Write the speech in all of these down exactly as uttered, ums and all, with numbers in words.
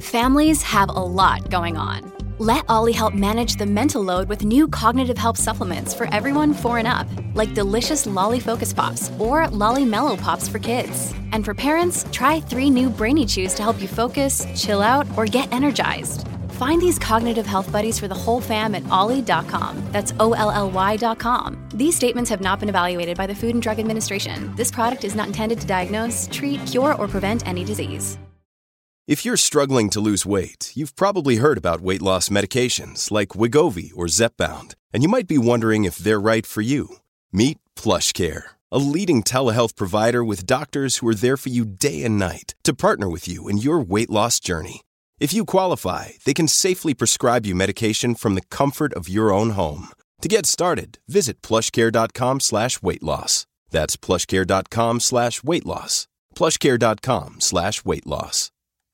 Families have a lot going on. Let Ollie help manage the mental load with new cognitive help supplements for everyone four and up, like delicious Lolly Focus Pops or Lolly Mellow Pops for kids. And for parents, try three new Brainy Chews to help you focus, chill out, or get energized. Find these cognitive health buddies for the whole fam at ollie dot com. That's O L L Y dot com. These statements have not been evaluated by the Food and Drug Administration. This product is not intended to diagnose, treat, cure, or prevent any disease. If you're struggling to lose weight, you've probably heard about weight loss medications like Wegovy or Zepbound, and you might be wondering if they're right for you. Meet PlushCare, a leading telehealth provider with doctors who are there for you day and night to partner with you in your weight loss journey. If you qualify, they can safely prescribe you medication from the comfort of your own home. To get started, visit plushcare.com slash weight loss. That's plushcare.com slash weight loss. plushcare.com slash weight loss.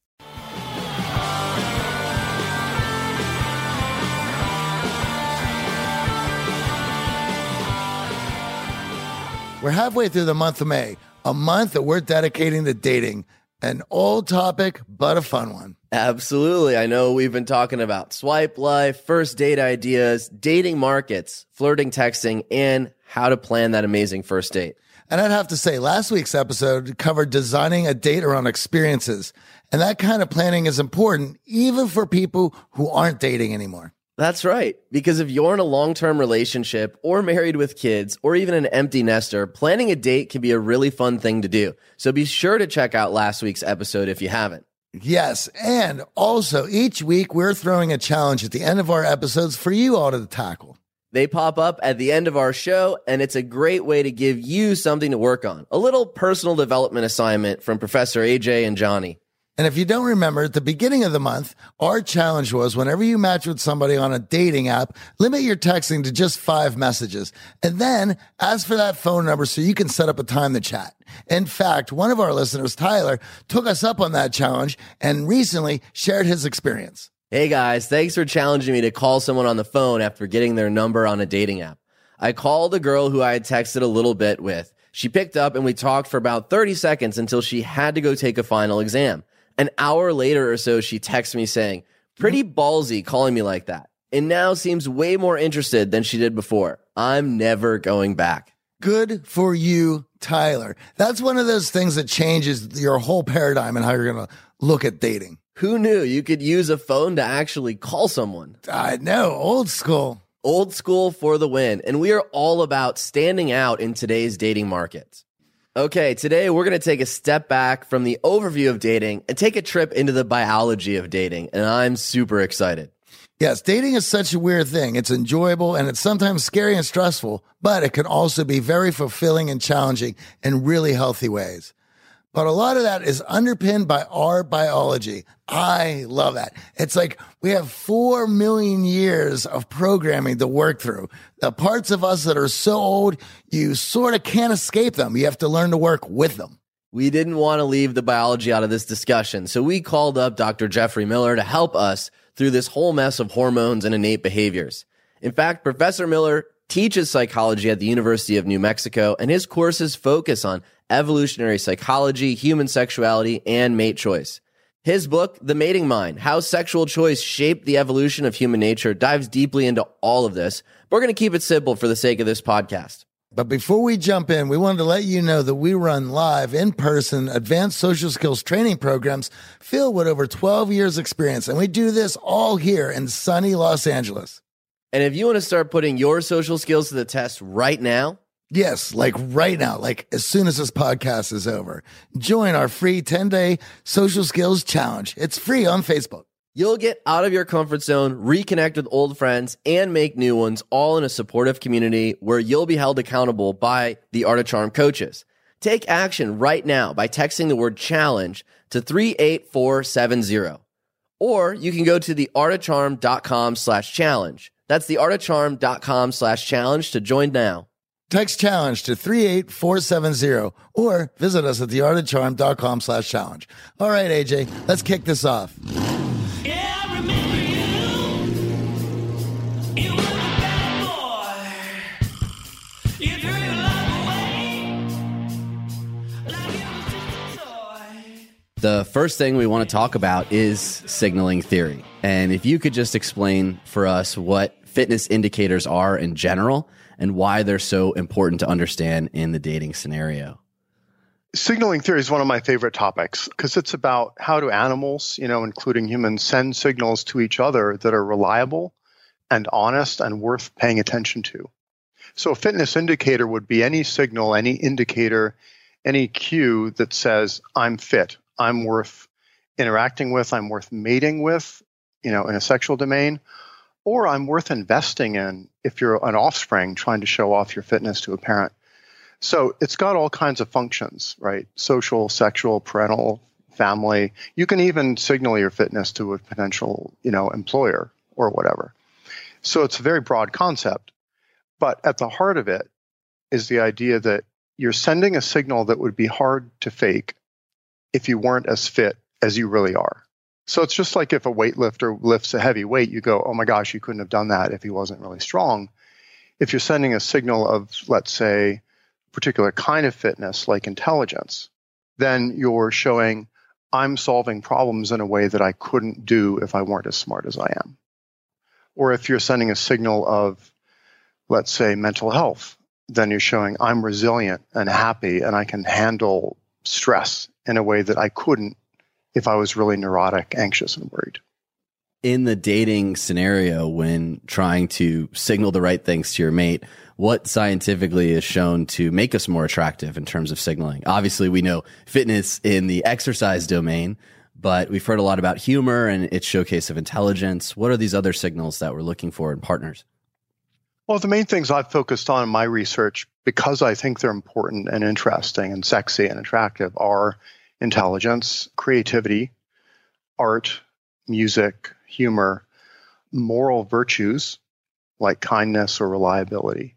We're halfway through the month of May, a month that we're dedicating to dating. An old topic, but a fun one. Absolutely. I know we've been talking about swipe life, first date ideas, dating markets, flirting, texting, and how to plan that amazing first date. And I'd have to say, last week's episode covered designing a date around experiences. And that kind of planning is important, even for people who aren't dating anymore. That's right. Because if you're in a long-term relationship or married with kids or even an empty nester, planning a date can be a really fun thing to do. So be sure to check out last week's episode if you haven't. Yes. And also each week we're throwing a challenge at the end of our episodes for you all to tackle. They pop up at the end of our show, and it's a great way to give you something to work on. A little personal development assignment from Professor A J and Johnny. And if you don't remember, at the beginning of the month, our challenge was whenever you match with somebody on a dating app, limit your texting to just five messages. And then ask for that phone number so you can set up a time to chat. In fact, one of our listeners, Tyler, took us up on that challenge and recently shared his experience. Hey guys, thanks for challenging me to call someone on the phone after getting their number on a dating app. I called a girl who I had texted a little bit with. She picked up and we talked for about thirty seconds until she had to go take a final exam. An hour later or so, she texts me saying, pretty ballsy calling me like that, and now seems way more interested than she did before. I'm never going back. Good for you, Tyler. That's one of those things that changes your whole paradigm and how you're going to look at dating. Who knew you could use a phone to actually call someone? I know, old school. Old school for the win, and we are all about standing out in today's dating market. Okay, today we're going to take a step back from the overview of dating and take a trip into the biology of dating, and I'm super excited. Yes, dating is such a weird thing. It's enjoyable and it's sometimes scary and stressful, but it can also be very fulfilling and challenging in really healthy ways. But a lot of that is underpinned by our biology. I love that. It's like we have four million years of programming to work through. The parts of us that are so old, you sort of can't escape them. You have to learn to work with them. We didn't want to leave the biology out of this discussion, so we called up Doctor Jeffrey Miller to help us through this whole mess of hormones and innate behaviors. In fact, Professor Miller teaches psychology at the University of New Mexico, and his courses focus on evolutionary psychology, human sexuality, and mate choice. His book, The Mating Mind, How Sexual Choice Shaped the Evolution of Human Nature, dives deeply into all of this. But we're going to keep it simple for the sake of this podcast. But before we jump in, we wanted to let you know that we run live, in-person, advanced social skills training programs filled with over twelve years experience. And we do this all here in sunny Los Angeles. And if you want to start putting your social skills to the test right now, yes, like right now, like as soon as this podcast is over, join our free ten-day social skills challenge. It's free on Facebook. You'll get out of your comfort zone, reconnect with old friends, and make new ones, all in a supportive community where you'll be held accountable by the Art of Charm coaches. Take action right now by texting the word challenge to three eight four seven zero. Or you can go to theartofcharm.com slash challenge. That's theartofcharm.com slash challenge to join now. Text challenge to three eight four seven zero or visit us at theartofcharm.com slash challenge. All right, A J, let's kick this off. Yeah, I remember you. You were the bad boy. You threw your love away like it was just a toy. The first thing we want to talk about is signaling theory. And if you could just explain for us what fitness indicators are in general and why they're so important to understand in the dating scenario. Signaling theory is one of my favorite topics because it's about how do animals, you know, including humans, send signals to each other that are reliable and honest and worth paying attention to. So a fitness indicator would be any signal, any indicator, any cue that says, I'm fit, I'm worth interacting with, I'm worth mating with, you know, in a sexual domain, or I'm worth investing in if you're an offspring trying to show off your fitness to a parent. So it's got all kinds of functions, right? Social, sexual, parental, family. You can even signal your fitness to a potential, you know, employer or whatever. So it's a very broad concept. But at the heart of it is the idea that you're sending a signal that would be hard to fake if you weren't as fit as you really are. So it's just like if a weightlifter lifts a heavy weight, you go, oh my gosh, you couldn't have done that if he wasn't really strong. If you're sending a signal of, let's say, particular kind of fitness like intelligence, then you're showing I'm solving problems in a way that I couldn't do if I weren't as smart as I am. Or if you're sending a signal of, let's say, mental health, then you're showing I'm resilient and happy and I can handle stress in a way that I couldn't if I was really neurotic, anxious, and worried. In the dating scenario, when trying to signal the right things to your mate, what scientifically is shown to make us more attractive in terms of signaling? Obviously, we know fitness in the exercise domain, but we've heard a lot about humor and its showcase of intelligence. What are these other signals that we're looking for in partners? Well, the main things I've focused on in my research, because I think they're important and interesting and sexy and attractive, are intelligence, creativity, art, music, humor, moral virtues like kindness or reliability,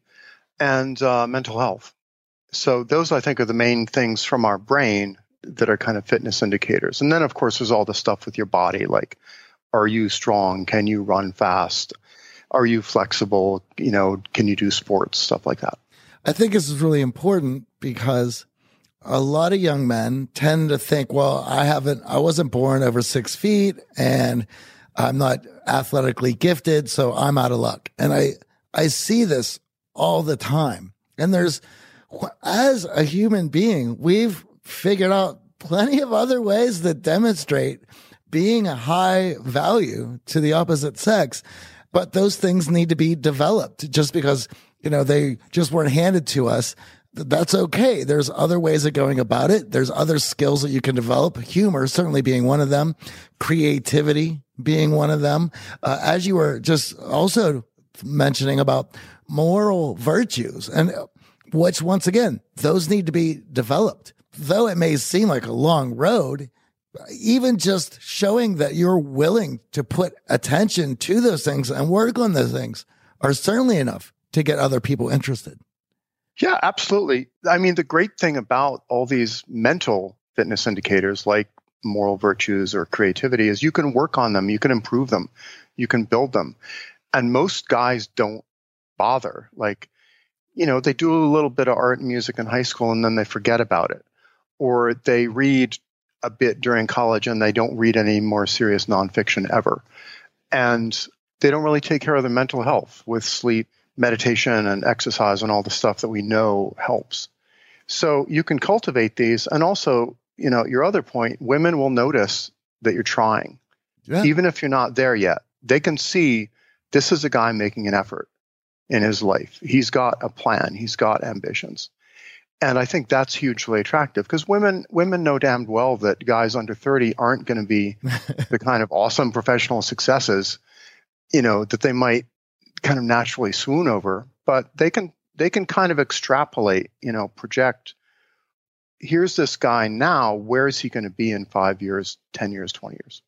and uh, mental health. So those, I think, are the main things from our brain that are kind of fitness indicators. And then, of course, there's all the stuff with your body, like, are you strong? Can you run fast? Are you flexible? You know, can you do sports? Stuff like that. I think this is really important because a lot of young men tend to think, well, I haven't, I wasn't born over six feet and I'm not athletically gifted, so I'm out of luck. And I, I see this all the time. And there's, as a human being, we've figured out plenty of other ways that demonstrate being a high value to the opposite sex. But those things need to be developed. Just because, you know, they just weren't handed to us, that's okay. There's other ways of going about it. There's other skills that you can develop. Humor certainly being one of them. Creativity being one of them. Uh, as you were just also mentioning about moral virtues, and which, once again, those need to be developed. Though it may seem like a long road, even just showing that you're willing to put attention to those things and work on those things are certainly enough to get other people interested. Yeah, absolutely. I mean, the great thing about all these mental fitness indicators like moral virtues or creativity is you can work on them, you can improve them, you can build them. And most guys don't bother. Like, you know, they do a little bit of art and music in high school and then they forget about it. Or they read a bit during college and they don't read any more serious nonfiction ever. And they don't really take care of their mental health with sleep, meditation, and exercise and all the stuff that we know helps. So you can cultivate these. And also, you know, your other point, women will notice that you're trying. Yeah. Even if you're not there yet, they can see this is a guy making an effort in his life. He's got a plan. He's got ambitions. And I think that's hugely attractive because women women know damned well that guys under thirty aren't going to be the kind of awesome professional successes, you know, that they might kind of naturally swoon over. But they can they can kind of extrapolate, you know, project. Here's this guy now. Where is he going to be in five years, ten years, twenty years?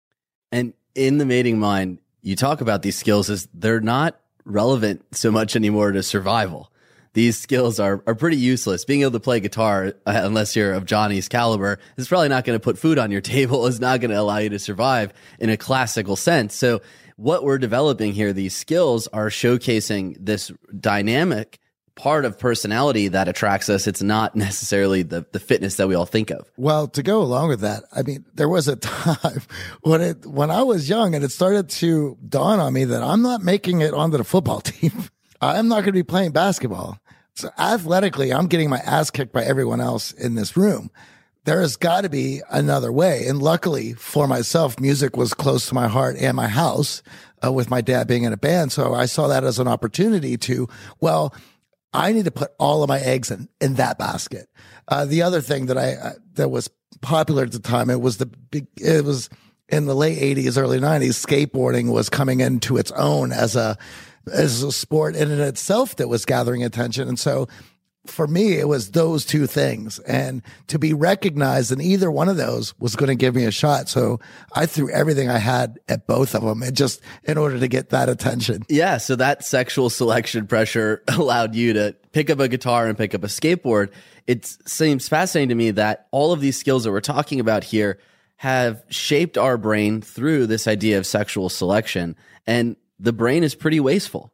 And in the mating mind, you talk about these skills as they're not relevant so much anymore to survival. These skills are, are pretty useless. Being able to play guitar, uh, unless you're of Johnny's caliber, is probably not going to put food on your table. It's not going to allow you to survive in a classical sense. So what we're developing here, these skills are showcasing this dynamic part of personality that attracts us. It's not necessarily the, the fitness that we all think of. Well, to go along with that, I mean, there was a time when it, when I was young and it started to dawn on me that I'm not making it onto the football team. I'm not going to be playing basketball. So athletically, I'm getting my ass kicked by everyone else in this room. There has got to be another way. And luckily for myself, music was close to my heart and my house, uh, with my dad being in a band. So I saw that as an opportunity to, well, I need to put all of my eggs in, in that basket. Uh, the other thing that I, uh, that was popular at the time, it was the big, it was in the late eighties, early nineties, skateboarding was coming into its own as a, as a sport in and of itself that was gathering attention. And so for me, it was those two things, and to be recognized in either one of those was going to give me a shot. So I threw everything I had at both of them, and just in order to get that attention. Yeah. So that sexual selection pressure allowed you to pick up a guitar and pick up a skateboard. It seems fascinating to me that all of these skills that we're talking about here have shaped our brain through this idea of sexual selection, and the brain is pretty wasteful.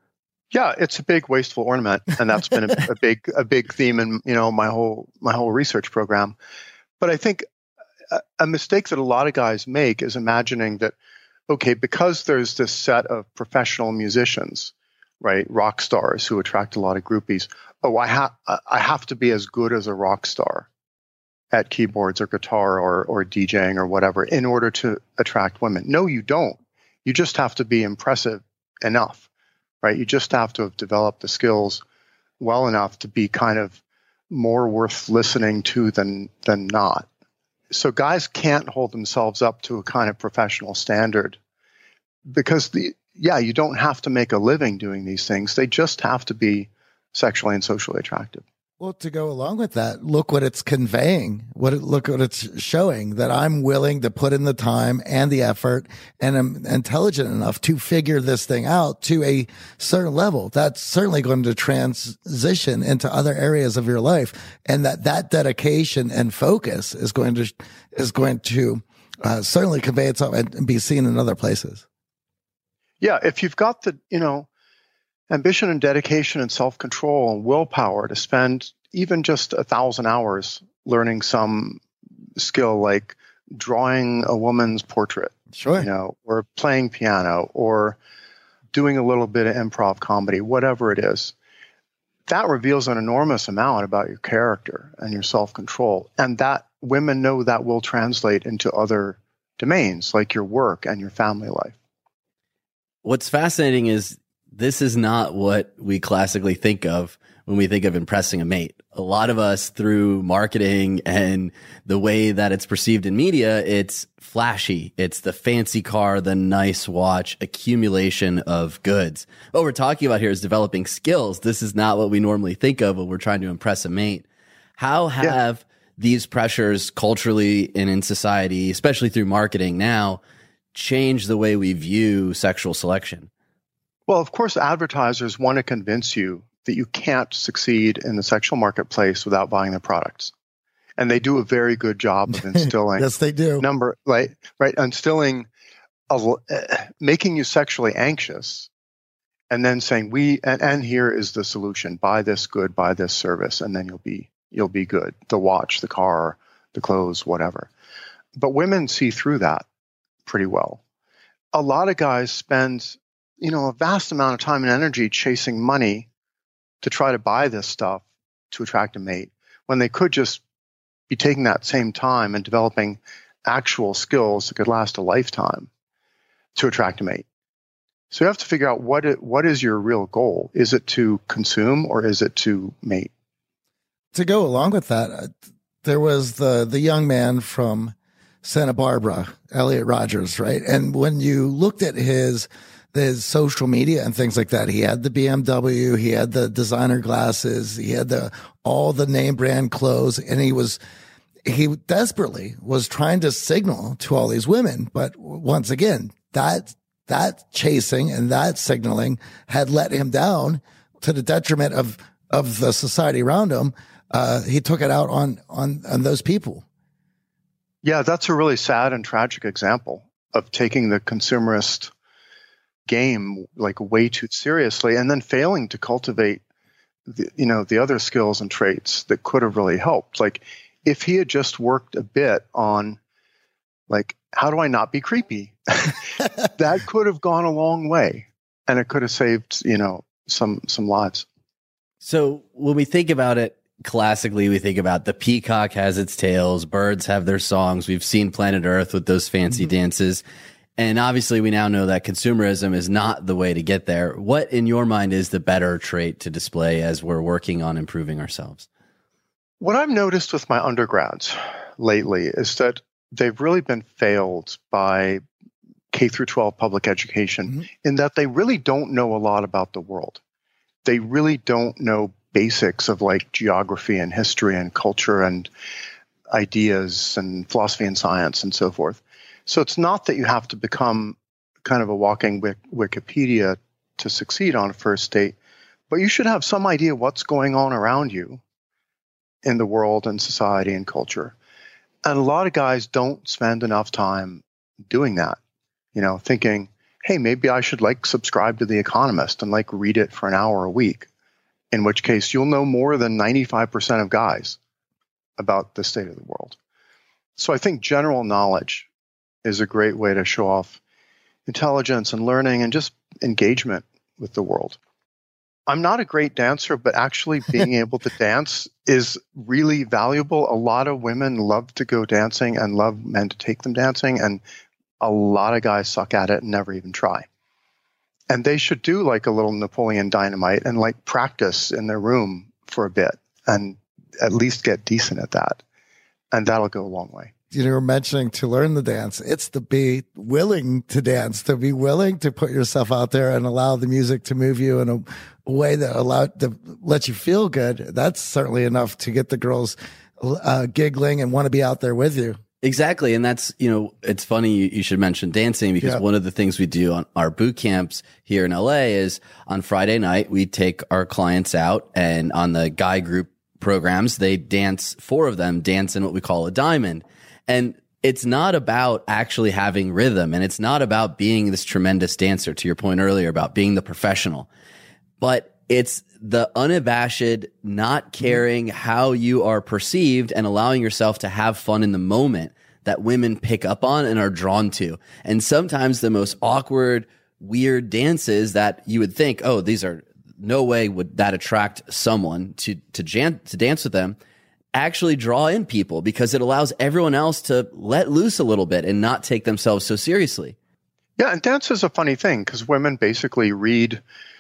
Yeah, it's a big wasteful ornament, and that's been a, a big a big theme in you know my whole my whole research program. But I think a, a mistake that a lot of guys make is imagining that, okay, because there's this set of professional musicians, right, rock stars who attract a lot of groupies. Oh, I have I have to be as good as a rock star at keyboards or guitar or or DJing or whatever in order to attract women. No, you don't. You just have to be impressive enough. Right? You just have to have developed the skills well enough to be kind of more worth listening to than than not. So guys can't hold themselves up to a kind of professional standard because the yeah, you don't have to make a living doing these things. They just have to be sexually and socially attractive. Well, to go along with that, look what it's conveying. What it, look what it's showing, that I'm willing to put in the time and the effort, and I'm intelligent enough to figure this thing out to a certain level. That's certainly going to transition into other areas of your life, and that that dedication and focus is going to is going to uh, certainly convey itself and be seen in other places. Yeah, if you've got the you know. ambition and dedication and self-control and willpower to spend even just a thousand hours learning some skill like drawing a woman's portrait, sure, you know, or playing piano or doing a little bit of improv comedy, whatever it is, that reveals an enormous amount about your character and your self-control. And that women know that will translate into other domains like your work and your family life. What's fascinating is this is not what we classically think of when we think of impressing a mate. A lot of us, through marketing and the way that it's perceived in media, it's flashy. It's the fancy car, the nice watch, accumulation of goods. What we're talking about here is developing skills. This is not what we normally think of when we're trying to impress a mate. How have yeah. these pressures culturally and in society, especially through marketing now, changed the way we view sexual selection? Well, of course, advertisers want to convince you that you can't succeed in the sexual marketplace without buying their products. And they do a very good job of instilling. Yes, they do. Number, like, right, instilling, a, uh, making you sexually anxious, and then saying, we, and, and here is the solution. Buy this good, buy this service, and then you'll be, you'll be good. The watch, the car, the clothes, whatever. But women see through that pretty well. A lot of guys spend you know, a vast amount of time and energy chasing money to try to buy this stuff to attract a mate, when they could just be taking that same time and developing actual skills that could last a lifetime to attract a mate. So you have to figure out what it, what is your real goal? Is it to consume or is it to mate? To go along with that, uh, there was the the young man from Santa Barbara, Elliot Rogers, right? And when you looked at his his social media and things like that, he had the B M W, he had the designer glasses, he had the all the name brand clothes, and he was he desperately was trying to signal to all these women. But once again, that that chasing and that signaling had let him down to the detriment of of the society around him. Uh, he took it out on on on those people. Yeah, that's a really sad and tragic example of taking the consumerist game like way too seriously and then failing to cultivate the, you know, the other skills and traits that could have really helped. Like if he had just worked a bit on like, how do I not be creepy? That could have gone a long way, and it could have saved, you know, some some lives. So when we think about it, classically, we think about the peacock has its tails, birds have their songs. We've seen Planet Earth with those fancy mm-hmm. dances. And obviously, we now know that consumerism is not the way to get there. What, in your mind, is the better trait to display as we're working on improving ourselves? What I've noticed with my undergrads lately is that they've really been failed by K through twelve public education mm-hmm. in that they really don't know a lot about the world. They really don't know basics of like geography and history and culture and ideas and philosophy and science and so forth. So it's not that you have to become kind of a walking Wikipedia to succeed on a first date, but you should have some idea what's going on around you in the world and society and culture. And a lot of guys don't spend enough time doing that, you know, thinking, hey, maybe I should like subscribe to The Economist and like read it for an hour a week, in which case you'll know more than ninety-five percent of guys about the state of the world. So I think general knowledge is a great way to show off intelligence and learning and just engagement with the world. I'm not a great dancer, but actually being able to dance is really valuable. A lot of women love to go dancing and love men to take them dancing, and a lot of guys suck at it and never even try. And they should do like a little Napoleon Dynamite and like practice in their room for a bit and at least get decent at that. And that'll go a long way. You know, you're mentioning to learn the dance. It's to be willing to dance, to be willing to put yourself out there and allow the music to move you in a, a way that allow to let you feel good. That's certainly enough to get the girls uh, giggling and want to be out there with you. Exactly. And that's, you know, it's funny you, you should mention dancing because yeah. one of the things we do on our boot camps here in L A is on Friday night, we take our clients out, and on the guy group programs, they dance, four of them dance in what we call a diamond. And it's not about actually having rhythm, and it's not about being this tremendous dancer, to your point earlier about being the professional, but it's the unabashed, not caring how you are perceived and allowing yourself to have fun in the moment that women pick up on and are drawn to. And sometimes the most awkward, weird dances that you would think, oh, these are no way would that attract someone to, to, jan- to dance with them, actually draw in people because it allows everyone else to let loose a little bit and not take themselves so seriously. Yeah, and dance is a funny thing because women basically read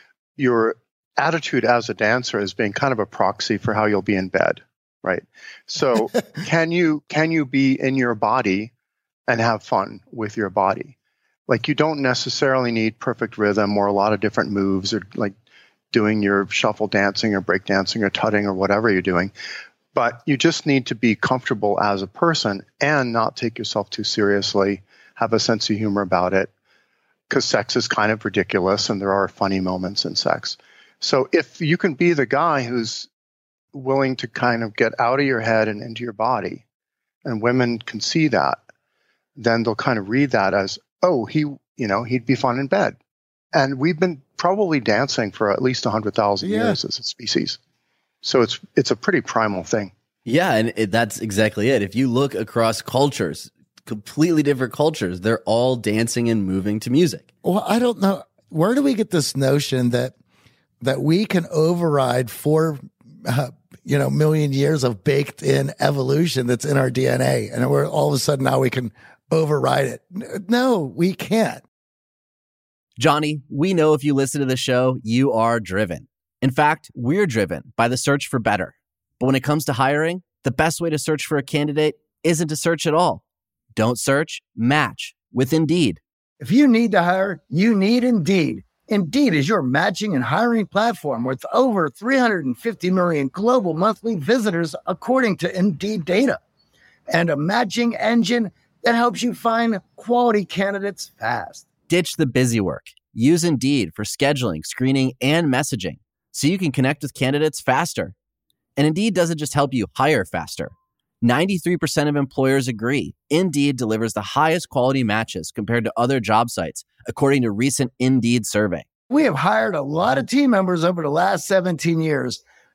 your attitude as a dancer as being kind of a proxy for how you'll be in bed, right? So can you can you be in your body and have fun with your body? Like you don't necessarily need perfect rhythm or a lot of different moves or like doing your shuffle dancing or break dancing or tutting or whatever you're doing. But you just need to be comfortable as a person and not take yourself too seriously, have a sense of humor about it, because sex is kind of ridiculous and there are funny moments in sex. So if you can be the guy who's willing to kind of get out of your head and into your body, and women can see that, then they'll kind of read that as, oh, he, you know, he'd be fun in bed. And we've been probably dancing for at least one hundred thousand yeah. years as a species. So it's it's a pretty primal thing. Yeah, and it, that's exactly it. If you look across cultures, completely different cultures, they're all dancing and moving to music. Well, I don't know. Where do we get this notion that that we can override four, uh, you know, million years of baked in evolution that's in our D N A, and we're all of a sudden now we can override it? No, we can't. Johnny, we know if you listen to the show, you are driven. In fact, we're driven by the search for better. But when it comes to hiring, the best way to search for a candidate isn't to search at all. Don't search, match with Indeed. If you need to hire, you need Indeed. Indeed is your matching and hiring platform with over three hundred fifty million global monthly visitors, according to Indeed data, and a matching engine that helps you find quality candidates fast. Ditch the busy work. Use Indeed for scheduling, screening, and messaging so you can connect with candidates faster. And Indeed doesn't just help you hire faster. ninety-three percent of employers agree Indeed delivers the highest quality matches compared to other job sites, according to recent Indeed survey. We have hired a lot of team members over the last seventeen years,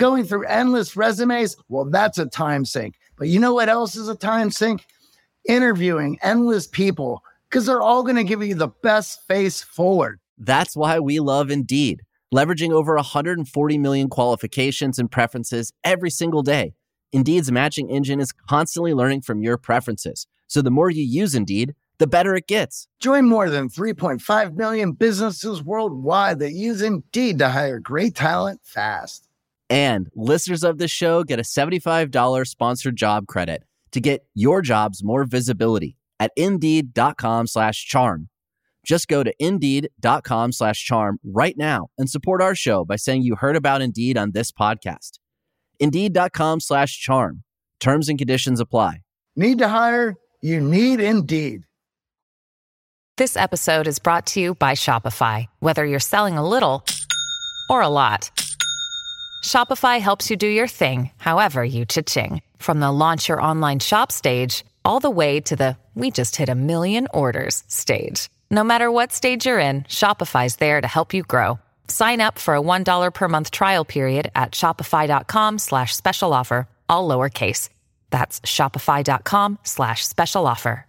Going through endless resumes, well, that's a time sink. But you know what else is a time sink? Interviewing endless people, because they're all going to give you the best face forward. That's why we love Indeed, leveraging over one hundred forty million qualifications and preferences every single day. Indeed's matching engine is constantly learning from your preferences. So the more you use Indeed, the better it gets. Join more than three point five million businesses worldwide that use Indeed to hire great talent fast. And listeners of this show get a seventy-five dollars sponsored job credit to get your jobs more visibility at Indeed.com slash charm. Just go to Indeed.com slash charm right now and support our show by saying you heard about Indeed on this podcast. Indeed.com slash charm. Terms and conditions apply. Need to hire? You need Indeed. This episode is brought to you by Shopify. Whether you're selling a little or a lot, Shopify helps you do your thing, however you cha-ching. From the launch your online shop stage, all the way to the we just hit a million orders stage. No matter what stage you're in, Shopify's there to help you grow. Sign up for a one dollar per month trial period at shopify.com slash special offer, all lowercase. That's shopify.com slash special offer.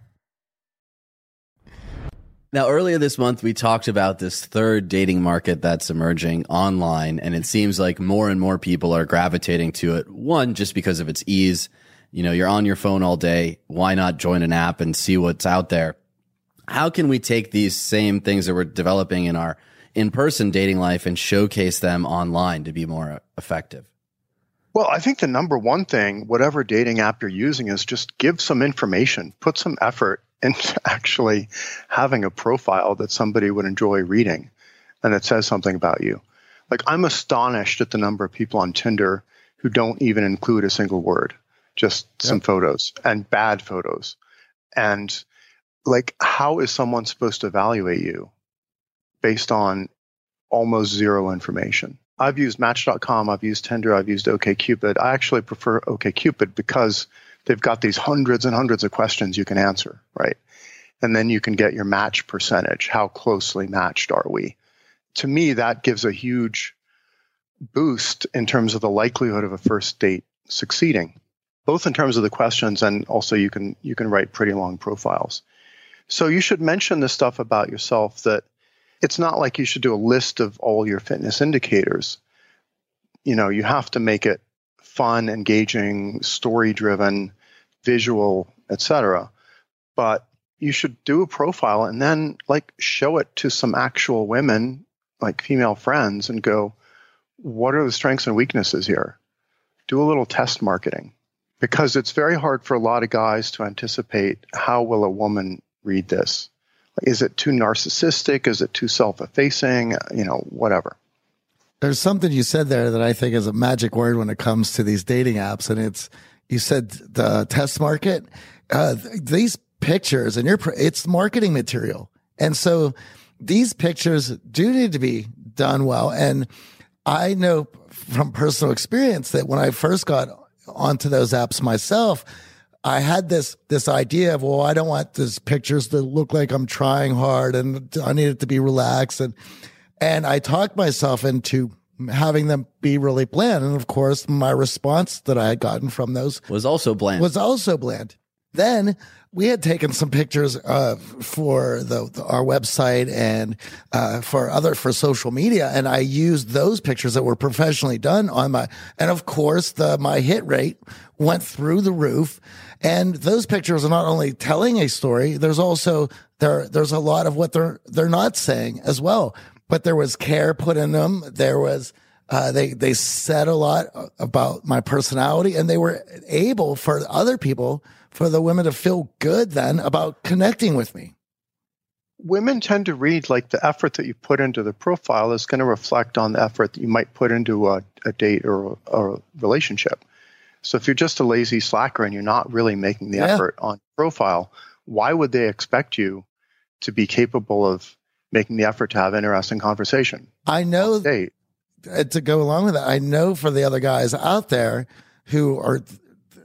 Now, earlier this month, we talked about this third dating market that's emerging online, and it seems like more and more people are gravitating to it. One, just because of its ease. You know, you're on your phone all day. Why not join an app and see what's out there? How can we take these same things that we're developing in our in-person dating life and showcase them online to be more effective? Well, I think the number one thing, whatever dating app you're using, is just give some information, put some effort into actually having a profile that somebody would enjoy reading and that says something about you. Like, I'm astonished at the number of people on Tinder who don't even include a single word, just yep. some photos and bad photos. And like, how is someone supposed to evaluate you based on almost zero information? I've used Match dot com, I've used Tinder, I've used OkCupid. I actually prefer OkCupid because they've got these hundreds and hundreds of questions you can answer, right? And then you can get your match percentage. How closely matched are we? To me, that gives a huge boost in terms of the likelihood of a first date succeeding, both in terms of the questions and also you can you can write pretty long profiles. So you should mention the stuff about yourself that it's not like you should do a list of all your fitness indicators. You know, you have to make it fun, engaging, story-driven, visual, et cetera. But you should do a profile and then like show it to some actual women, like female friends, and go, what are the strengths and weaknesses here? Do a little test marketing, because it's very hard for a lot of guys to anticipate how will a woman read this. Is it too narcissistic? Is it too self-effacing? You know, whatever. There's something you said there that I think is a magic word when it comes to these dating apps. And it's, you said the test market, uh, these pictures and your, it's marketing material. And so these pictures do need to be done well. And I know from personal experience that when I first got onto those apps myself, I had this, this idea of, well, I don't want these pictures to look like I'm trying hard and I need it to be relaxed. And, and I talked myself into having them be really bland. And of course, my response that I had gotten from those was also bland. Was also bland. Then we had taken some pictures uh, for the, the our website and uh, for other for social media, and I used those pictures that were professionally done on my. And of course, the my hit rate went through the roof. And those pictures are not only telling a story. There's also there there's a lot of what they're they're not saying as well. But there was care put in them. There was. Uh, they, they said a lot about my personality, and they were able for other people, for the women to feel good then about connecting with me. Women tend to read like the effort that you put into the profile is going to reflect on the effort that you might put into a, a date or a, a relationship. So if you're just a lazy slacker and you're not really making the Yeah. effort on profile, why would they expect you to be capable of making the effort to have interesting conversation? I know Date. uh, to go along with that, I know for the other guys out there who are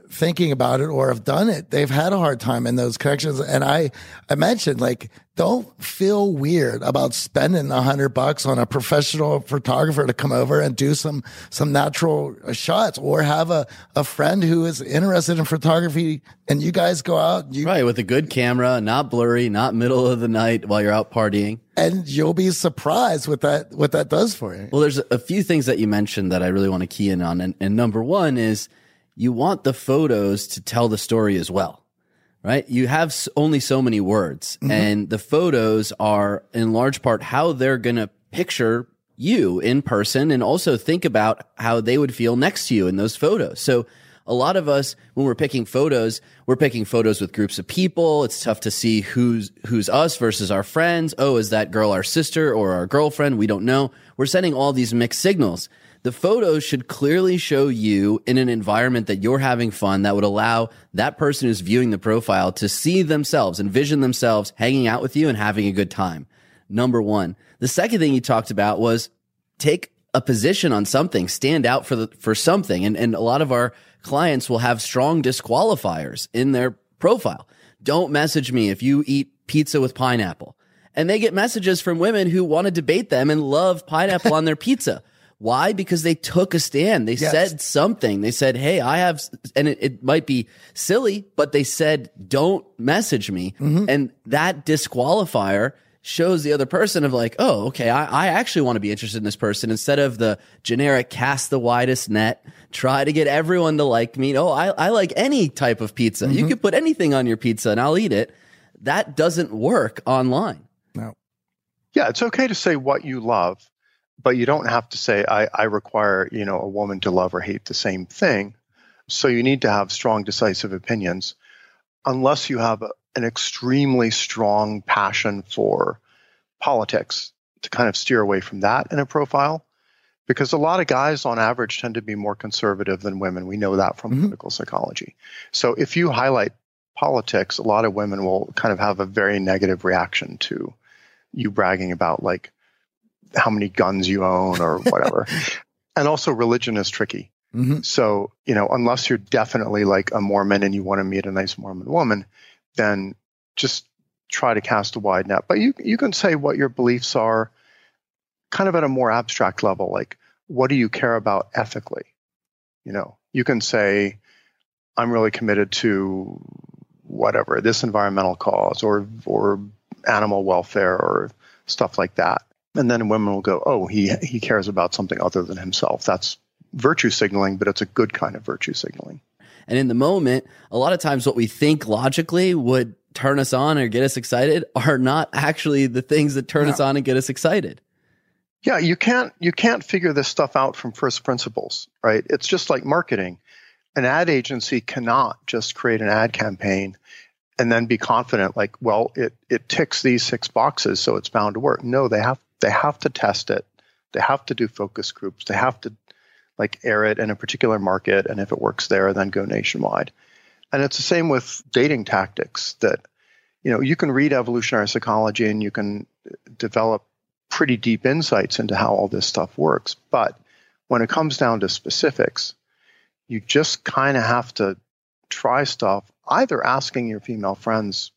thinking about it or have done it, they've had a hard time in those connections. And I, I mentioned, like, don't feel weird about spending a hundred bucks on a professional photographer to come over and do some, some natural shots, or have a, a friend who is interested in photography and you guys go out. You, right. With a good camera, not blurry, not middle of the night while you're out partying. And you'll be surprised what that, what that does for you. Well, there's a few things that you mentioned that I really want to key in on. And, and number one is, you want the photos to tell the story as well, right? You have only so many words, mm-hmm. and the photos are in large part how they're going to picture you in person, and also think about how they would feel next to you in those photos. So a lot of us, when we're picking photos, we're picking photos with groups of people. It's tough to see who's, who's us versus our friends. Oh, is that girl our sister or our girlfriend? We don't know. We're sending all these mixed signals. The photos should clearly show you in an environment that you're having fun, that would allow that person who's viewing the profile to see themselves, envision themselves hanging out with you and having a good time. Number one. The second thing you talked about was take a position on something, stand out for the, for something. And, and a lot of our clients will have strong disqualifiers in their profile. Don't message me if you eat pizza with pineapple. And they get messages from women who want to debate them and love pineapple on their pizza. Why? Because they took a stand. They yes. said something. They said, hey, I have, and it, it might be silly, but they said, don't message me. Mm-hmm. And that disqualifier shows the other person of like, oh, okay, I, I actually want to be interested in this person, instead of the generic cast the widest net, try to get everyone to like me. Oh, I, I like any type of pizza. Mm-hmm. You can put anything on your pizza and I'll eat it. That doesn't work online. No. Yeah, it's okay to say what you love, but you don't have to say, I, I require, you know, a woman to love or hate the same thing. So you need to have strong, decisive opinions, unless you have a, an extremely strong passion for politics, to kind of steer away from that in a profile. Because a lot of guys on average tend to be more conservative than women. We know that from mm-hmm. clinical psychology. So if you highlight politics, a lot of women will kind of have a very negative reaction to you bragging about, like, how many guns you own or whatever. And also religion is tricky. Mm-hmm. So, you know, unless you're definitely like a Mormon and you want to meet a nice Mormon woman, then just try to cast a wide net. But you you can say what your beliefs are kind of at a more abstract level. Like, what do you care about ethically? You know, you can say, I'm really committed to whatever, this environmental cause or or animal welfare or stuff like that. And then women will go, oh, he he cares about something other than himself. That's virtue signaling, but it's a good kind of virtue signaling. And in the moment, a lot of times what we think logically would turn us on or get us excited are not actually the things that turn no. us on and get us excited. Yeah, you can't you can't figure this stuff out from first principles, right? It's just like marketing. An ad agency cannot just create an ad campaign and then be confident, like, well, it it ticks these six boxes, so it's bound to work. No, they have They have to test it. They have to do focus groups. They have to, like, air it in a particular market. And if it works there, then go nationwide. And it's the same with dating tactics, that, you know, you can read evolutionary psychology and you can develop pretty deep insights into how all this stuff works. But when it comes down to specifics, you just kind of have to try stuff, either asking your female friends,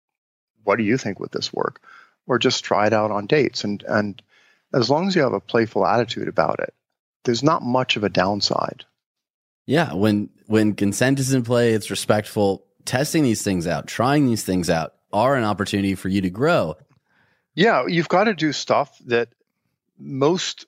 what do you think would this work? Or just try it out on dates. And and as long as you have a playful attitude about it, there's not much of a downside. Yeah, when when consent is in play, it's respectful. Testing these things out, trying these things out are an opportunity for you to grow. Yeah, you've got to do stuff that most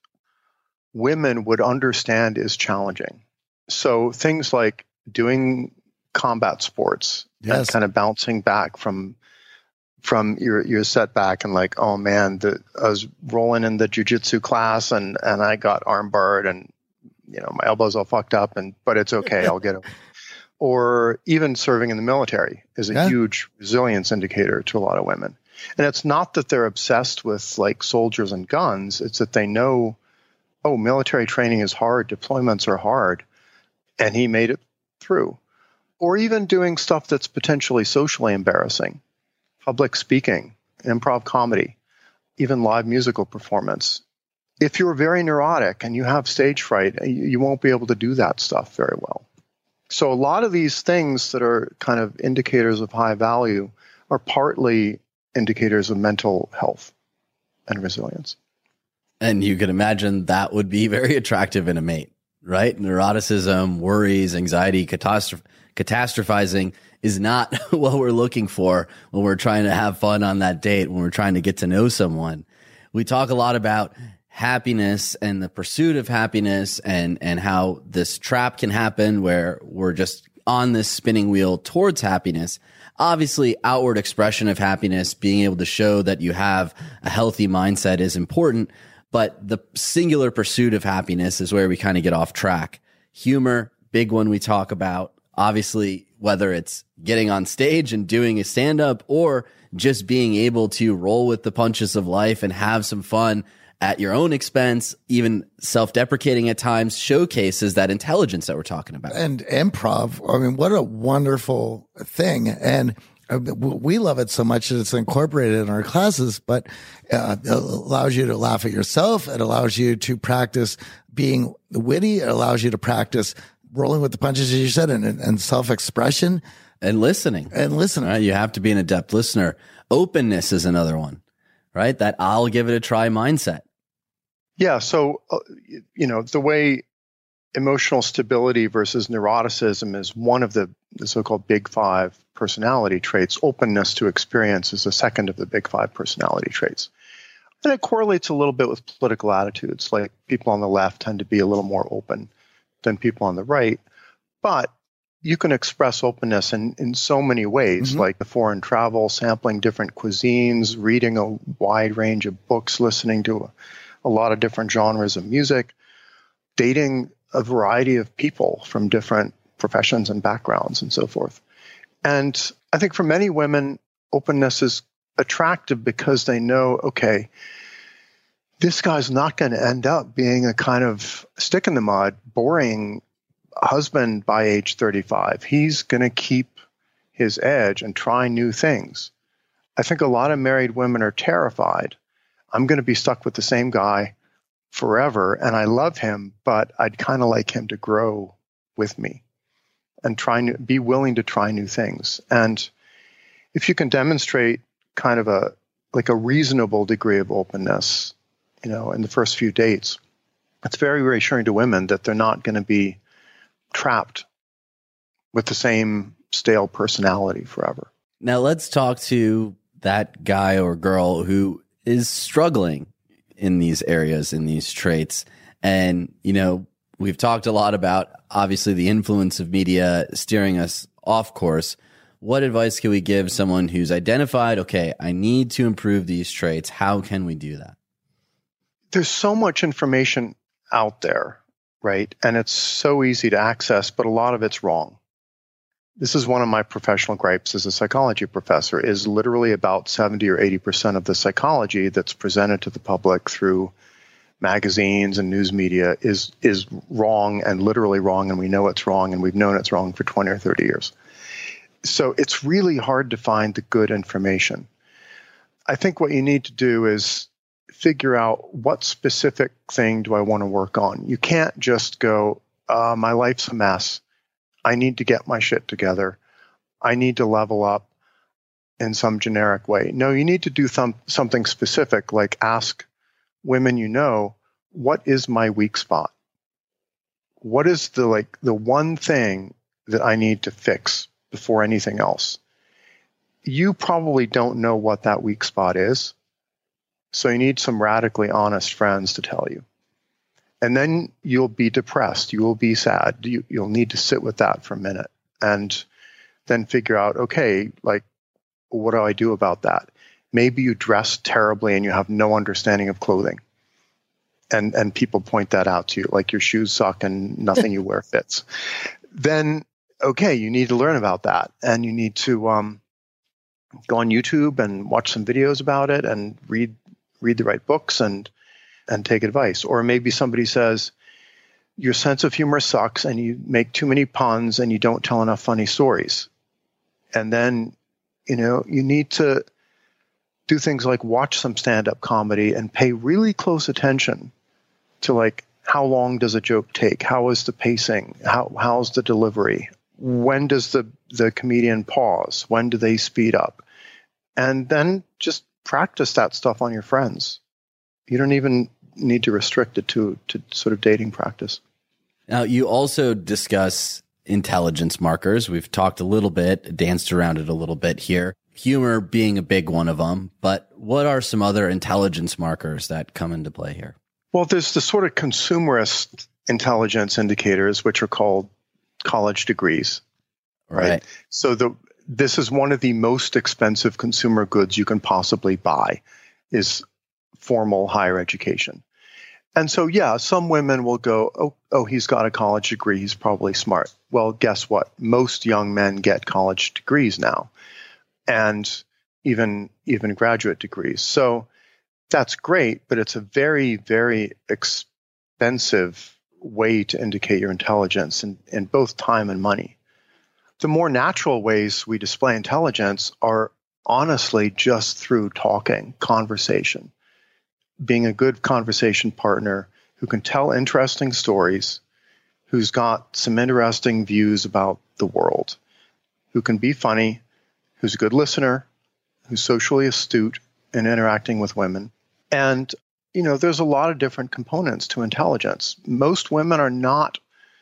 women would understand is challenging. So things like doing combat sports, yes. and kind of bouncing back from from your your setback, and like, oh man, the, I was rolling in the jiu-jitsu class and and I got arm barred, and you know my elbow's all fucked up, and but it's okay, I'll get it. Or even serving in the military is a yeah. huge resilience indicator to a lot of women. And it's not that they're obsessed with like soldiers and guns, it's that they know, oh, military training is hard, deployments are hard, and he made it through. Or even doing stuff that's potentially socially embarrassing. Public speaking, improv comedy, even live musical performance. If you're very neurotic and you have stage fright, you, you won't be able to do that stuff very well. So a lot of these things that are kind of indicators of high value are partly indicators of mental health and resilience. And you can imagine that would be very attractive in a mate, right? Neuroticism, worries, anxiety, catastrophe, catastrophizing is not what we're looking for when we're trying to have fun on that date, when we're trying to get to know someone. We talk a lot about happiness and the pursuit of happiness and, and how this trap can happen where we're just on this spinning wheel towards happiness. Obviously, outward expression of happiness, being able to show that you have a healthy mindset is important, but the singular pursuit of happiness is where we kind of get off track. Humor, big one we talk about. Obviously, whether it's getting on stage and doing a stand-up or just being able to roll with the punches of life and have some fun at your own expense, even self-deprecating at times, showcases that intelligence that we're talking about. And improv, I mean, what a wonderful thing. And we love it so much that it's incorporated in our classes, but uh, it allows you to laugh at yourself. It allows you to practice being witty. It allows you to practice rolling with the punches, as you said, and, and self-expression. And listening. And listening. Right? You have to be an adept listener. Openness is another one, right? That I'll give it a try mindset. Yeah. So, uh, you know, the way emotional stability versus neuroticism is one of the, the so-called big five personality traits. Openness to experience is the second of the big five personality traits. And it correlates a little bit with political attitudes. Like people on the left tend to be a little more open than people on the right. But you can express openness in, in so many ways, mm-hmm. like the foreign travel, sampling different cuisines, reading a wide range of books, listening to a, a lot of different genres of music, dating a variety of people from different professions and backgrounds and so forth. And I think for many women, openness is attractive because they know, okay, this guy's not going to end up being a kind of stick in the mud, boring husband by age thirty-five. He's going to keep his edge and try new things. I think a lot of married women are terrified. I'm going to be stuck with the same guy forever, and I love him, but I'd kind of like him to grow with me and try new, be willing to try new things. And if you can demonstrate kind of a like a reasonable degree of openness, you know, in the first few dates, it's very reassuring to women that they're not going to be trapped with the same stale personality forever. Now let's talk to that guy or girl who is struggling in these areas, in these traits. And, you know, we've talked a lot about, obviously, the influence of media steering us off course. What advice can we give someone who's identified, okay, I need to improve these traits? How can we do that? There's so much information out there, right? And it's so easy to access, but a lot of it's wrong. This is one of my professional gripes as a psychology professor, is literally about seventy or eighty percent of the psychology that's presented to the public through magazines and news media is is wrong and literally wrong, and we know it's wrong, and we've known it's wrong for twenty or thirty years. So it's really hard to find the good information. I think what you need to do is figure out what specific thing do I want to work on. You can't just go, uh, my life's a mess. I need to get my shit together. I need to level up in some generic way. No, you need to do some, something specific, like ask women you know, what is my weak spot? What is the like the one thing that I need to fix before anything else? You probably don't know what that weak spot is, so you need some radically honest friends to tell you. And then you'll be depressed. You will be sad. You, you'll need to sit with that for a minute and then figure out, okay, like, what do I do about that? Maybe you dress terribly and you have no understanding of clothing. And, and people point that out to you, like your shoes suck and nothing you wear fits. Then, okay, you need to learn about that. And you need to um, go on YouTube and watch some videos about it and read read the right books and and take advice. Or maybe somebody says, your sense of humor sucks and you make too many puns and you don't tell enough funny stories. And then, you know, you need to do things like watch some stand-up comedy and pay really close attention to, like, how long does a joke take? How is the pacing? How how's the delivery? when does the, the comedian pause? When do they speed up? And then just practice that stuff on your friends. You don't even need to restrict it to, to sort of dating practice. Now, you also discuss intelligence markers. We've talked a little bit, danced around it a little bit here. Humor being a big one of them. But what are some other intelligence markers that come into play here? Well, there's the sort of consumerist intelligence indicators, which are called college degrees, right? right. So the this is one of the most expensive consumer goods you can possibly buy, is formal higher education. And so, yeah, some women will go, oh, oh, he's got a college degree, he's probably smart. Well, guess what? Most young men get college degrees now, and even even graduate degrees. So that's great, but it's a very, very expensive way to indicate your intelligence in, in both time and money. The more natural ways we display intelligence are honestly just through talking, conversation, being a good conversation partner who can tell interesting stories, who's got some interesting views about the world, who can be funny, who's a good listener, who's socially astute in interacting with women. And, you know, there's a lot of different components to intelligence. Most women are not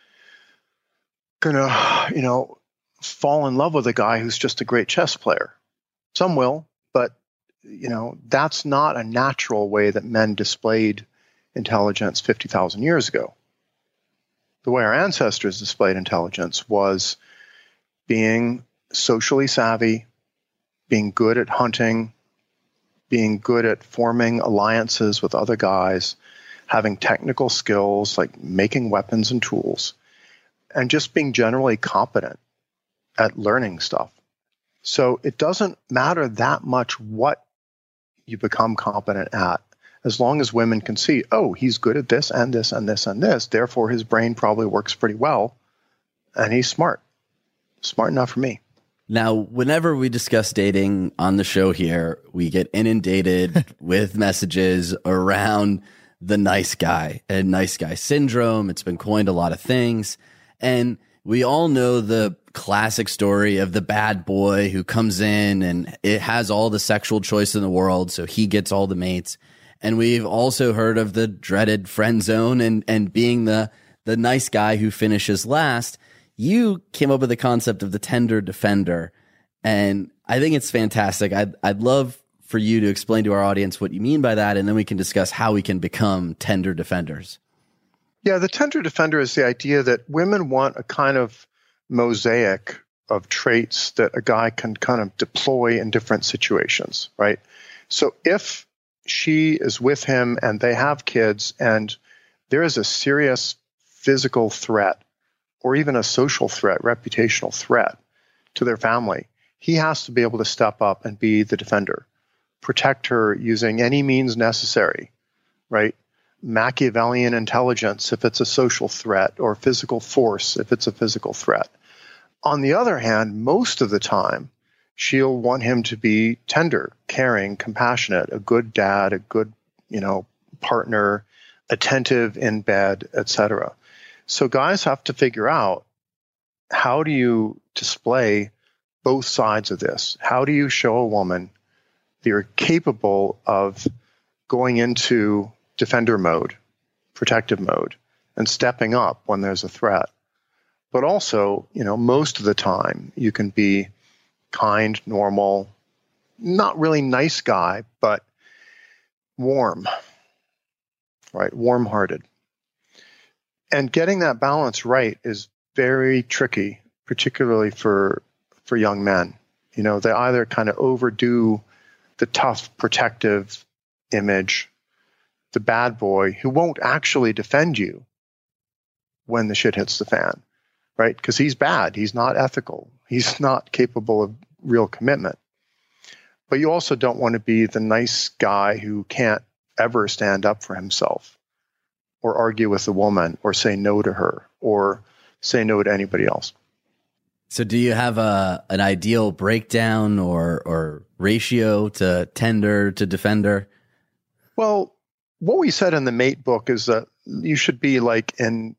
going to, you know, fall in love with a guy who's just a great chess player. Some will, but, you know, that's not a natural way that men displayed intelligence fifty thousand years ago. The way our ancestors displayed intelligence was being socially savvy, being good at hunting, being good at forming alliances with other guys, having technical skills like making weapons and tools, and just being generally competent at learning stuff. So it doesn't matter that much what you become competent at, as long as women can see, oh, he's good at this and this and this and this, therefore his brain probably works pretty well, and he's smart. Smart enough for me. Now, whenever we discuss dating on the show here, we get inundated with messages around the nice guy and nice guy syndrome. It's been coined a lot of things. And we all know the classic story of the bad boy who comes in and it has all the sexual choice in the world, so he gets all the mates. And we've also heard of the dreaded friend zone and, and being the, the nice guy who finishes last. You came up with the concept of the tender defender, and I think it's fantastic. I'd, I'd love for you to explain to our audience what you mean by that, and then we can discuss how we can become tender defenders. Yeah, the tender defender is the idea that women want a kind of mosaic of traits that a guy can kind of deploy in different situations, right? So if she is with him and they have kids and there is a serious physical threat or even a social threat, reputational threat to their family, he has to be able to step up and be the defender, protect her using any means necessary, right? Machiavellian intelligence if it's a social threat, or physical force if it's a physical threat. On the other hand, most of the time, she'll want him to be tender, caring, compassionate, a good dad, a good, you know, partner, attentive in bed, et cetera. So guys have to figure out, how do you display both sides of this? How do you show a woman that you're capable of going into defender mode, protective mode, and stepping up when there's a threat? But also, you know, most of the time you can be kind, normal, not really nice guy, but warm, right? Warm-hearted. And getting that balance right is very tricky, particularly for for young men. You know, they either kind of overdo the tough, protective image, the bad boy who won't actually defend you when the shit hits the fan, right? Because he's bad. He's not ethical. He's not capable of real commitment. But you also don't want to be the nice guy who can't ever stand up for himself, or argue with a woman, or say no to her, or say no to anybody else. So do you have a an ideal breakdown or or ratio to tender to defender? Well, what we said in the mate book is that you should be like in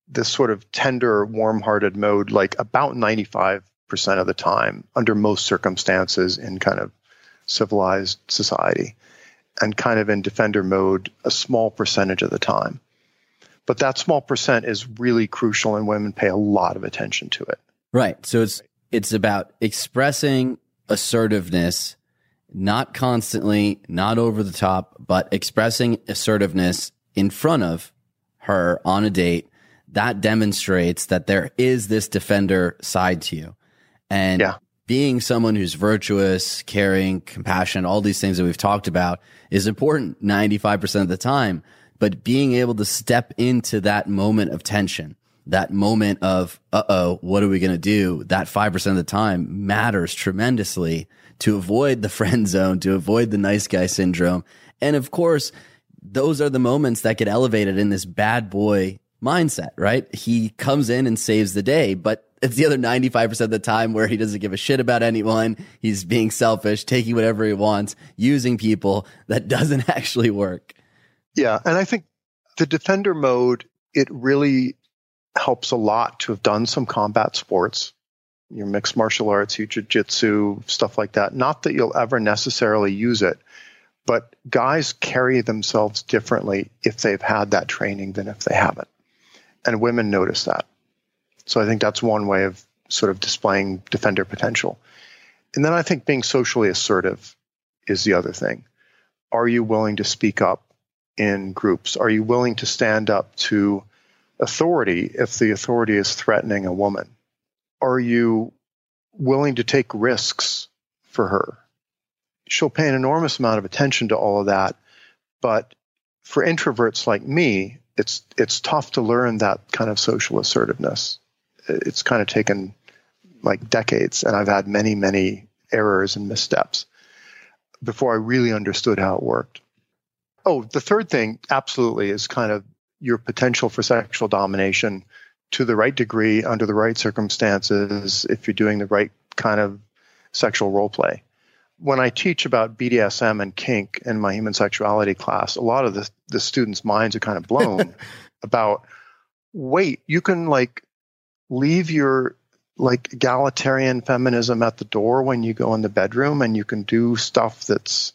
this sort of tender, warm-hearted mode like about ninety-five percent of the time under most circumstances in kind of civilized society, and kind of in defender mode a small percentage of the time. But that small percent is really crucial, and women pay a lot of attention to it. Right. So it's it's about expressing assertiveness, not constantly, not over the top, but expressing assertiveness in front of her on a date. That demonstrates that there is this defender side to you. And yeah. being someone who's virtuous, caring, compassionate, all these things that we've talked about is important ninety-five percent of the time. But being able to step into that moment of tension, that moment of, uh-oh, what are we going to do? That five percent of the time matters tremendously to avoid the friend zone, to avoid the nice guy syndrome. And of course, those are the moments that get elevated in this bad boy mindset, right? He comes in and saves the day, but it's the other ninety-five percent of the time where he doesn't give a shit about anyone. He's being selfish, taking whatever he wants, using people. That doesn't actually work. Yeah, and I think the defender mode, it really helps a lot to have done some combat sports, your mixed martial arts, your jiu-jitsu, stuff like that. Not that you'll ever necessarily use it, but guys carry themselves differently if they've had that training than if they haven't. And women notice that. So I think that's one way of sort of displaying defender potential. And then I think being socially assertive is the other thing. Are you willing to speak up in groups? Are you willing to stand up to authority if the authority is threatening a woman? Are you willing to take risks for her? She'll pay an enormous amount of attention to all of that. But for introverts like me, it's it's tough to learn that kind of social assertiveness. It's kind of taken like decades, and I've had many, many errors and missteps before I really understood how it worked. Oh, the third thing, absolutely, is kind of your potential for sexual domination to the right degree, under the right circumstances, if you're doing the right kind of sexual role play. When I teach about B D S M and kink in my human sexuality class, a lot of the, the students' minds are kind of blown about, wait, you can like leave your like egalitarian feminism at the door when you go in the bedroom, and you can do stuff that's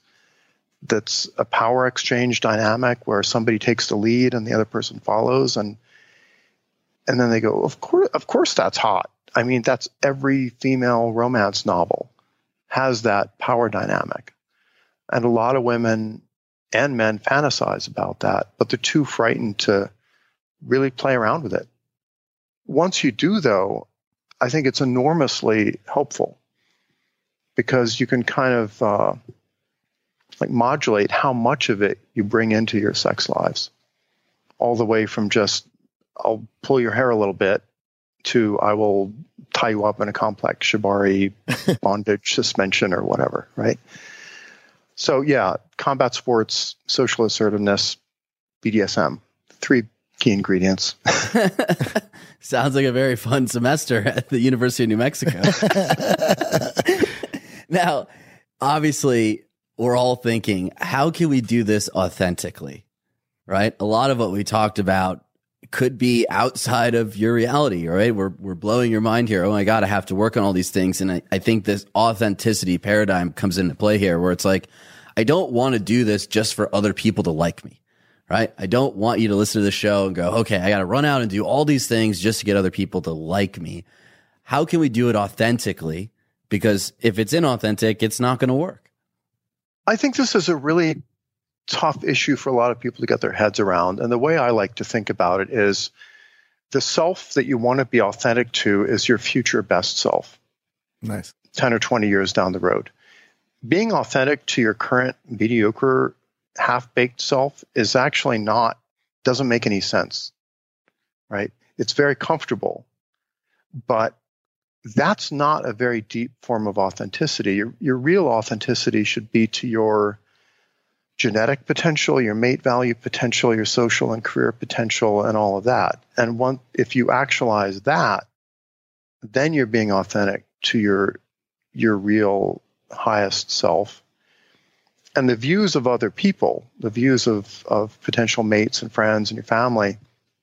that's a power exchange dynamic where somebody takes the lead and the other person follows, and and then they go, of course, of course that's hot. I mean, that's every female romance novel has that power dynamic. And a lot of women and men fantasize about that, but they're too frightened to really play around with it. Once you do, though, I think it's enormously helpful because you can kind of uh, like modulate how much of it you bring into your sex lives, all the way from just, I'll pull your hair a little bit, to I will tie you up in a complex shibari bondage suspension or whatever, right? So yeah, combat sports, social assertiveness, B D S M, three key ingredients. Sounds like a very fun semester at the University of New Mexico. Now, obviously, we're all thinking, how can we do this authentically, right? A lot of what we talked about could be outside of your reality, right? We're we're blowing your mind here. Oh my God, I have to work on all these things. And I, I think this authenticity paradigm comes into play here, where it's like, I don't want to do this just for other people to like me, right? I don't want you to listen to the show and go, okay, I got to run out and do all these things just to get other people to like me. How can we do it authentically? Because if it's inauthentic, it's not going to work. I think this is a really tough issue for a lot of people to get their heads around. And the way I like to think about it is the self that you want to be authentic to is your future best self. Nice. ten or twenty years down the road. Being authentic to your current mediocre, half-baked self is actually not, doesn't make any sense, right? It's very comfortable, but that's not a very deep form of authenticity. Your, your real authenticity should be to your genetic potential, your mate value potential, your social and career potential, and all of that. And one, if you actualize that, then you're being authentic to your your real highest self. And the views of other people, the views of, of potential mates and friends and your family,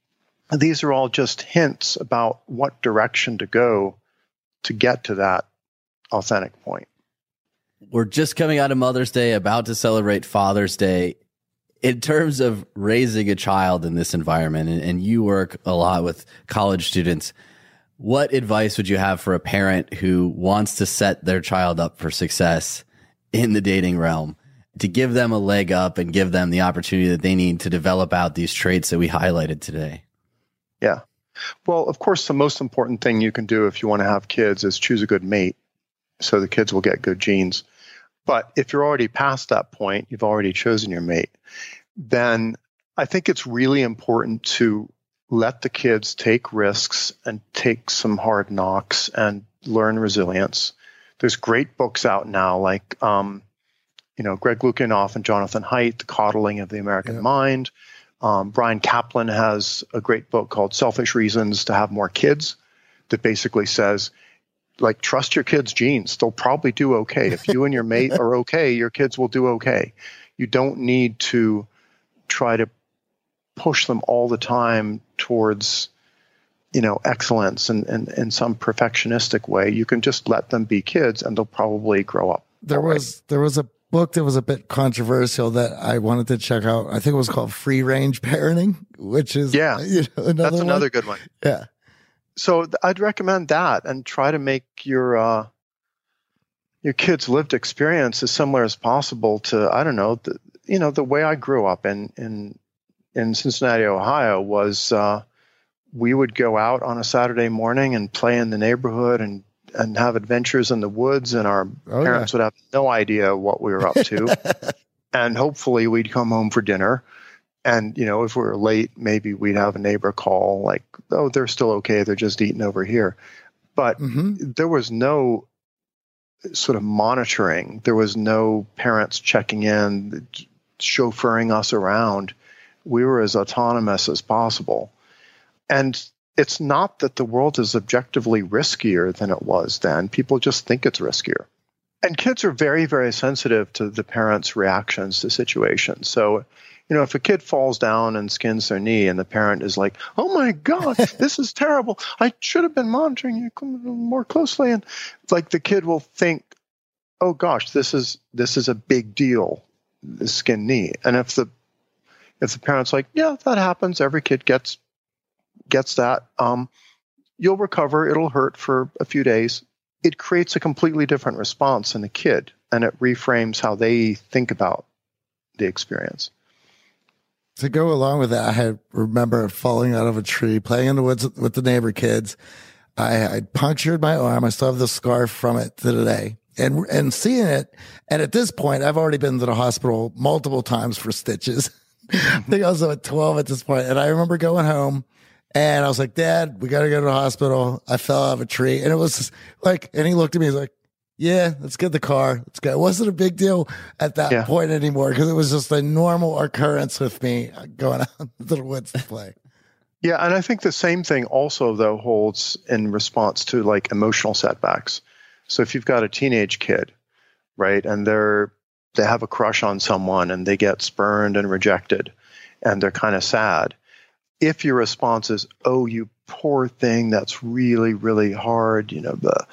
these are all just hints about what direction to go to get to that authentic point. We're just coming out of Mother's Day, about to celebrate Father's Day. In terms of raising a child in this environment, and, and you work a lot with college students, what advice would you have for a parent who wants to set their child up for success in the dating realm, to give them a leg up and give them the opportunity that they need to develop out these traits that we highlighted today? Yeah. Well, of course, the most important thing you can do if you want to have kids is choose a good mate so the kids will get good genes. But if you're already past that point, you've already chosen your mate, then I think it's really important to let the kids take risks and take some hard knocks and learn resilience. There's great books out now like, um, you know, Greg Lukianoff and Jonathan Haidt, The Coddling of the American yeah. Mind. Um, Brian Kaplan has a great book called Selfish Reasons to Have More Kids that basically says, like, trust your kids' genes. They'll probably do okay. If you and your mate are okay, your kids will do okay. You don't need to try to push them all the time towards, you know, excellence and in, in, in some perfectionistic way. You can just let them be kids and they'll probably grow up. There was right. there was a book that was a bit controversial that I wanted to check out. I think it was called Free Range Parenting, which is yeah, you know, another that's another one. good one. Yeah. So I'd recommend that and try to make your uh, your kids' lived experience as similar as possible to, I don't know, the, you know, the way I grew up in in, in Cincinnati, Ohio was uh, we would go out on a Saturday morning and play in the neighborhood and, and have adventures in the woods, and our oh, parents yeah. would have no idea what we were up to. And hopefully we'd come home for dinner. And, you know, if we were late, maybe we'd have a neighbor call like, oh, they're still okay. They're just eating over here. But mm-hmm. there was no sort of monitoring. There was no parents checking in, chauffeuring us around. We were as autonomous as possible. And it's not that the world is objectively riskier than it was then. People just think it's riskier. And kids are very, very sensitive to the parents' reactions to situations. So, you know, if a kid falls down and skins their knee and the parent is like, oh my God, this is terrible. I should have been monitoring you more closely. And like the kid will think, oh gosh, this is this is a big deal, the skin knee. And if the if the parent's like, yeah, that happens, every kid gets gets that, um, you'll recover, it'll hurt for a few days. It creates a completely different response in the kid, and it reframes how they think about the experience. To go along with that, I had, remember falling out of a tree, playing in the woods with the neighbor kids. I, I punctured my arm. I still have the scar from it to today. And and seeing it, and at this point, I've already been to the hospital multiple times for stitches. I think I was at twelve at this point. And I remember going home, and I was like, Dad, we got to go to the hospital. I fell out of a tree. And it was like, and he looked at me, he's like, yeah, let's get the car. Let's go. It wasn't a big deal at that yeah. point anymore because it was just a normal occurrence with me going out into the woods to play. Yeah, and I think the same thing also, though, holds in response to like emotional setbacks. So if you've got a teenage kid, right, and they're they have a crush on someone and they get spurned and rejected and they're kind of sad. If your response is, oh, you poor thing, that's really, really hard, you know, the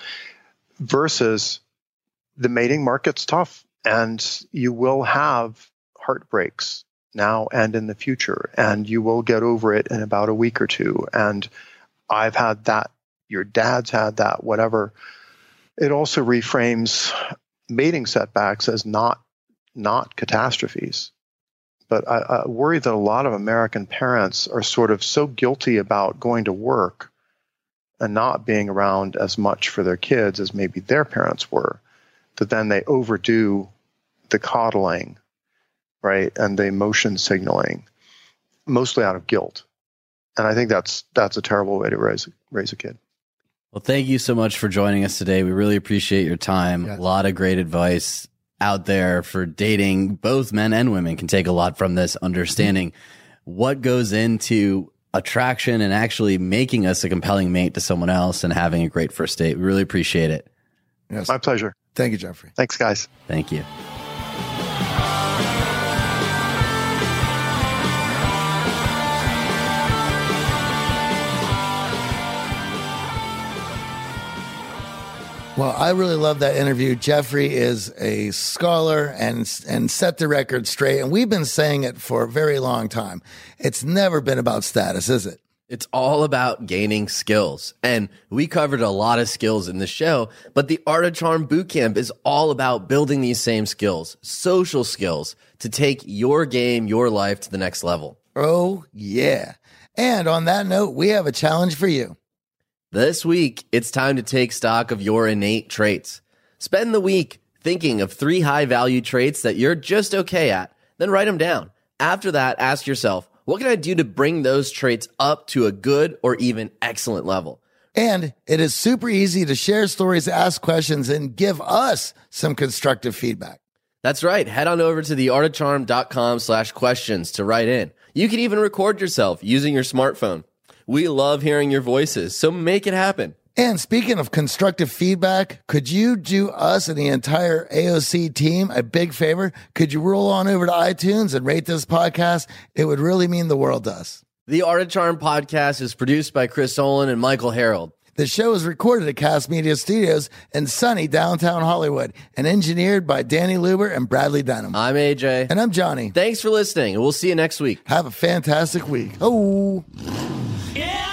versus the mating market's tough and you will have heartbreaks now and in the future, and you will get over it in about a week or two. And I've had that, your dad's had that, whatever. It also reframes mating setbacks as not not catastrophes. But I, I worry that a lot of American parents are sort of so guilty about going to work and not being around as much for their kids as maybe their parents were, that then they overdo the coddling, right, and the emotion signaling, mostly out of guilt. And I think that's that's a terrible way to raise raise a kid. Well, thank you so much for joining us today. We really appreciate your time. Yes. A lot of great advice out there for dating. Both men and women can take a lot from this, understanding what goes into attraction and actually making us a compelling mate to someone else and having a great first date. We really appreciate it. Yes. My pleasure. Thank you, Jeffrey. Thanks, guys. Thank you. Well, I really love that interview. Jeffrey is a scholar and and set the record straight. And we've been saying it for a very long time. It's never been about status, is it? It's all about gaining skills. And we covered a lot of skills in the show, but the Art of Charm Bootcamp is all about building these same skills, social skills, to take your game, your life to the next level. Oh, yeah. And on that note, we have a challenge for you. This week, it's time to take stock of your innate traits. Spend the week thinking of three high-value traits that you're just okay at, then write them down. After that, ask yourself, what can I do to bring those traits up to a good or even excellent level? And it is super easy to share stories, ask questions, and give us some constructive feedback. That's right. Head on over to theartofcharm.com slash questions to write in. You can even record yourself using your smartphone. We love hearing your voices, so make it happen. And speaking of constructive feedback, could you do us and the entire A O C team a big favor? Could you roll on over to iTunes and rate this podcast? It would really mean the world to us. The Art of Charm podcast is produced by Chris Olin and Michael Harold. The show is recorded at Cast Media Studios in sunny downtown Hollywood and engineered by Danny Luber and Bradley Denham. I'm A J. And I'm Johnny. Thanks for listening, and we'll see you next week. Have a fantastic week. Oh. Yeah.